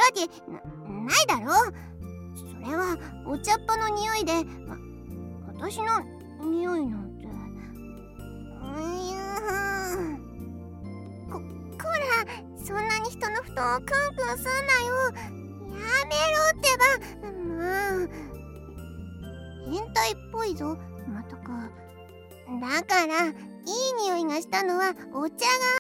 けないだろ。それはお茶っ葉の匂いで、私の匂いなんて。こら、そんなに人の布団をクンクンすんなよ。やめろってば。変態っぽいぞ、まったく。だからいい匂いがしたのはお茶が